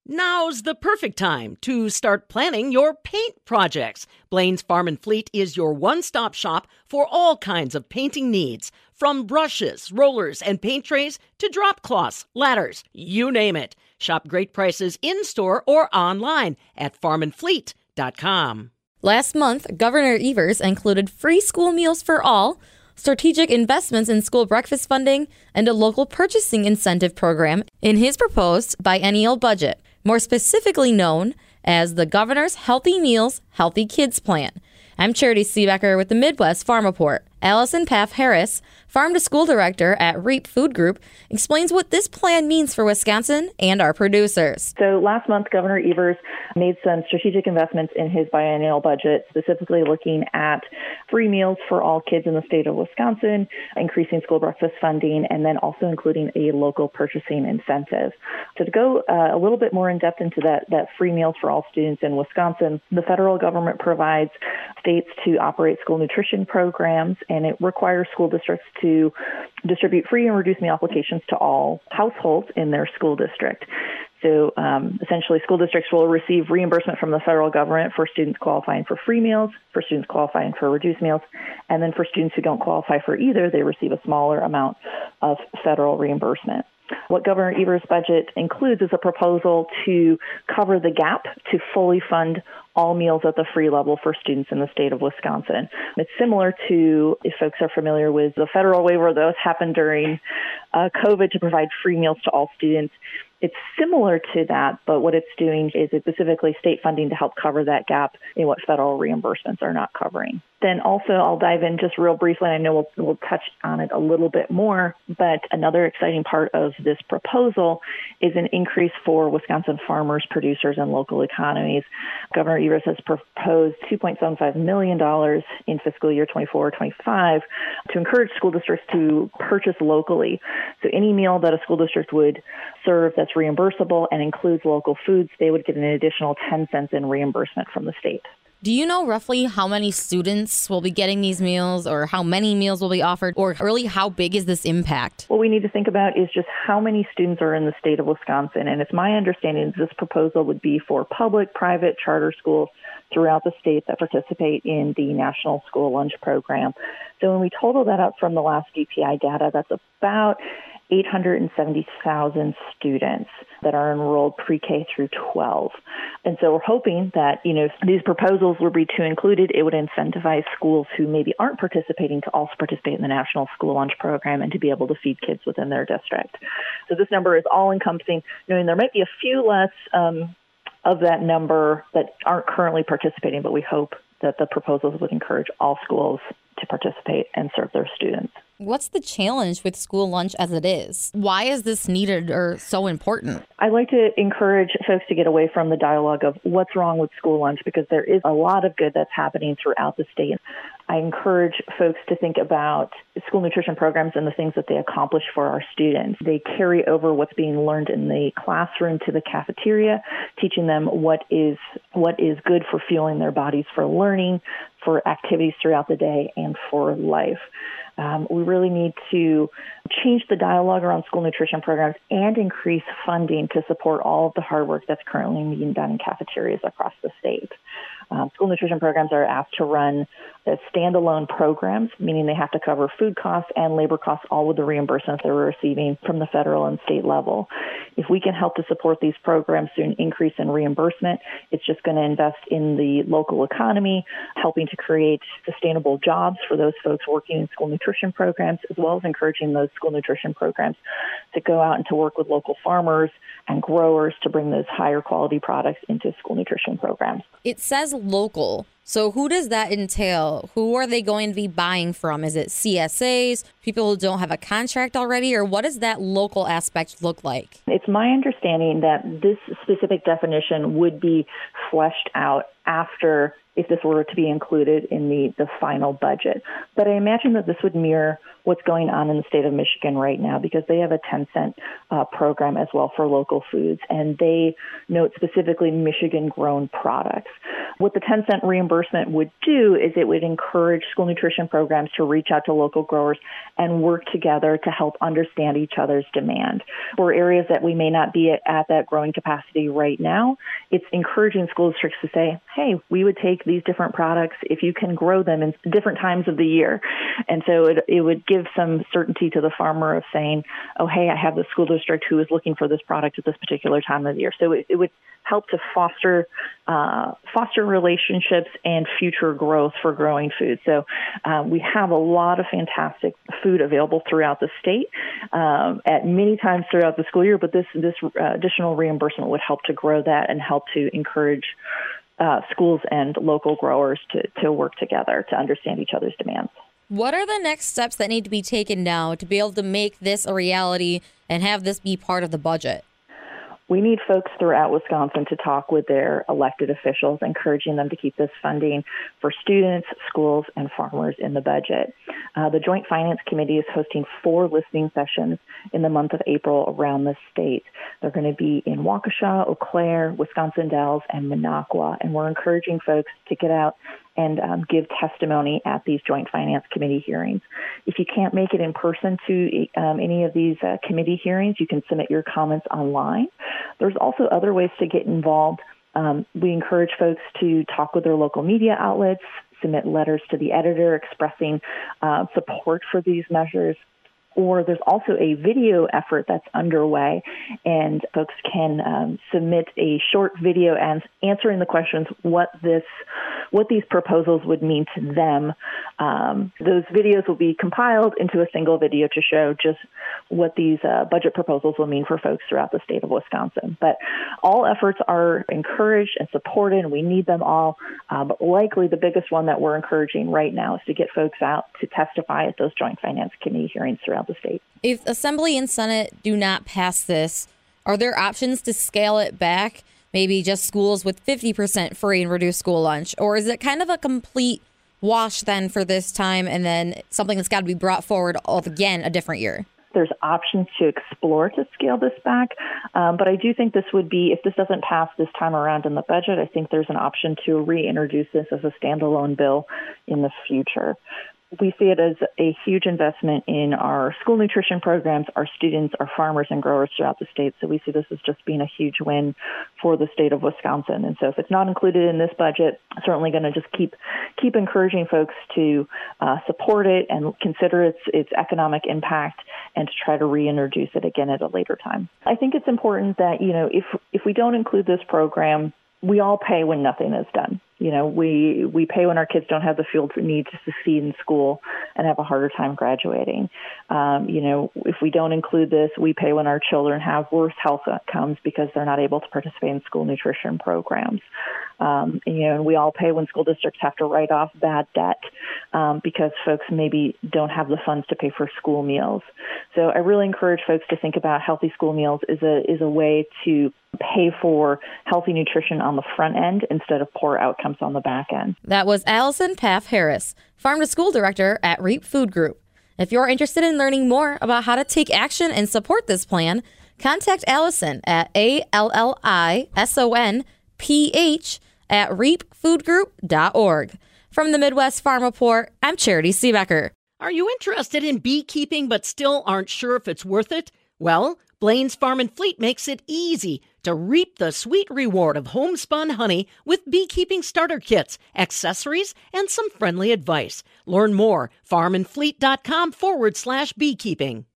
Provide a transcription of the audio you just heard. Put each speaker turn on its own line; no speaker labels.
Now's the perfect time to start planning your paint projects. Blaine's Farm and Fleet is your one-stop shop for all kinds of painting needs. From brushes, rollers, and paint trays to drop cloths, ladders, you name it. Shop great prices in-store or online at farmandfleet.com.
Last month, Governor Evers included free school meals for all, strategic investments in school breakfast funding, and a local purchasing incentive program in his proposed biennial budget, more specifically known as the Governor's Healthy Meals, Healthy Kids Plan. I'm Charity Seebecker with the Midwest Farm Report. Allison Paff Harris, farm-to-school director at REAP Food Group, explains what this plan means for Wisconsin and our producers.
So last month, Governor Evers made some strategic investments in his biennial budget, specifically looking at free meals for all kids in the state of Wisconsin, increasing school breakfast funding, and then also including a local purchasing incentive. So to go a little bit more in depth into that free meals for all students in Wisconsin, the federal government provides states to operate school nutrition programs, and it requires school districts to distribute free and reduced meal applications to all households in their school district. So essentially, school districts will receive reimbursement from the federal government for students qualifying for free meals, for students qualifying for reduced meals, and then for students who don't qualify for either, they receive a smaller amount of federal reimbursement. What Governor Evers' budget includes is a proposal to cover the gap to fully fund all meals at the free level for students in the state of Wisconsin. It's similar to, if folks are familiar with the federal waiver that was happened during COVID to provide free meals to all students. It's similar to that, but what it's doing is it's specifically state funding to help cover that gap in what federal reimbursements are not covering. Then also, I'll dive in just real briefly. I know we'll touch on it a little bit more, but another exciting part of this proposal is an increase for Wisconsin farmers, producers, and local economies. Governor Evers has proposed $2.75 million in fiscal year 24-25 to encourage school districts to purchase locally. So any meal that a school district would serve that's reimbursable and includes local foods, they would get an additional 10 cents in reimbursement from the state.
Do you know roughly how many students will be getting these meals, or how many meals will be offered, or really how big is this impact?
What we need to think about is just how many students are in the state of Wisconsin. And it's my understanding that this proposal would be for public, private, charter schools throughout the state that participate in the National School Lunch Program. So when we total that up from the last DPI data, that's about 870,000 students that are enrolled pre-K through 12. And so we're hoping that, if these proposals were to include it, it would incentivize schools who maybe aren't participating to also participate in the National School Lunch Program and to be able to feed kids within their district. So this number is all-encompassing, knowing there might be a few less of that number that aren't currently participating, but we hope that the proposals would encourage all schools to participate and serve their students.
What's the challenge with school lunch as it is? Why is this needed or so important?
I like to encourage folks to get away from the dialogue of what's wrong with school lunch, because there is a lot of good that's happening throughout the state. I encourage folks to think about school nutrition programs and the things that they accomplish for our students. They carry over what's being learned in the classroom to the cafeteria, teaching them what is good for fueling their bodies for learning, for activities throughout the day, and for life. We really need to change the dialogue around school nutrition programs and increase funding to support all of the hard work that's currently being done in cafeterias across the state. School nutrition programs are asked to run standalone programs, meaning they have to cover food costs and labor costs, all with the reimbursements they're receiving from the federal and state level. If we can help to support these programs through an increase in reimbursement, it's just going to invest in the local economy, helping to create sustainable jobs for those folks working in school nutrition programs, as well as encouraging those school nutrition programs to go out and to work with local farmers and growers to bring those higher quality products into school nutrition programs.
It says local. So who does that entail? Who are they going to be buying from? Is it CSAs, people who don't have a contract already, or what does that local aspect look like?
It's my understanding that this specific definition would be fleshed out after, if this were to be included in the final budget. But I imagine that this would mirror what's going on in the state of Michigan right now, because they have a 10-cent program as well for local foods, and they note specifically Michigan-grown products. What the 10-cent reimbursement would do is it would encourage school nutrition programs to reach out to local growers and work together to help understand each other's demand. For areas that we may not be at that growing capacity right now, it's encouraging school districts to say, hey, we would take these different products if you can grow them in different times of the year. And so it would give some certainty to the farmer of saying, oh, hey, I have the school district who is looking for this product at this particular time of the year. So it would help to foster relationships and future growth for growing food. So we have a lot of fantastic food available throughout the state at many times throughout the school year, but this additional reimbursement would help to grow that and help to encourage schools and local growers to work together to understand each other's demands.
What are the next steps that need to be taken now to be able to make this a reality and have this be part of the budget?
We need folks throughout Wisconsin to talk with their elected officials, encouraging them to keep this funding for students, schools, and farmers in the budget. The Joint Finance Committee is hosting 4 listening sessions in the month of April around the state. They're going to be in Waukesha, Eau Claire, Wisconsin Dells, and Minocqua, and we're encouraging folks to get out and give testimony at these Joint Finance Committee hearings. If you can't make it in person to any of these committee hearings, you can submit your comments online. There's also other ways to get involved. We encourage folks to talk with their local media outlets, submit letters to the editor expressing support for these measures. Or there's also a video effort that's underway, and folks can submit a short video and answering the questions what these proposals would mean to them. Those videos will be compiled into a single video to show just what these budget proposals will mean for folks throughout the state of Wisconsin. But all efforts are encouraged and supported, and we need them all. But likely the biggest one that we're encouraging right now is to get folks out to testify at those Joint Finance Committee hearings throughout the state.
If Assembly and Senate do not pass this, are there options to scale it back? Maybe just schools with 50% free and reduced school lunch? Or is it kind of a complete wash then for this time and then something that's got to be brought forward again a different year?
There's options to explore to scale this back. But I do think this would be, if this doesn't pass this time around in the budget, I think there's an option to reintroduce this as a standalone bill in the future. We see it as a huge investment in our school nutrition programs, our students, our farmers and growers throughout the state. So we see this as just being a huge win for the state of Wisconsin. And so if it's not included in this budget, certainly going to just keep encouraging folks to support it and consider its economic impact and to try to reintroduce it again at a later time. I think it's important that, if we don't include this program, we all pay when nothing is done. We pay when our kids don't have the fuel to need to succeed in school and have a harder time graduating. If we don't include this, we pay when our children have worse health outcomes because they're not able to participate in school nutrition programs. And we all pay when school districts have to write off bad debt because folks maybe don't have the funds to pay for school meals. So I really encourage folks to think about healthy school meals is a way to pay for healthy nutrition on the front end instead of poor outcomes on the back end.
That was Allison Paff Harris, Farm to School Director at REAP Food Group. If you're interested in learning more about how to take action and support this plan, contact Allison at ALLISONPH@reapfoodgroup.org. From the Midwest Farm Report, I'm Charity Seebecker.
Are you interested in beekeeping but still aren't sure if it's worth it? Well, Blaine's Farm and Fleet makes it easy to reap the sweet reward of homespun honey with beekeeping starter kits, accessories, and some friendly advice. Learn more, farmandfleet.com/beekeeping.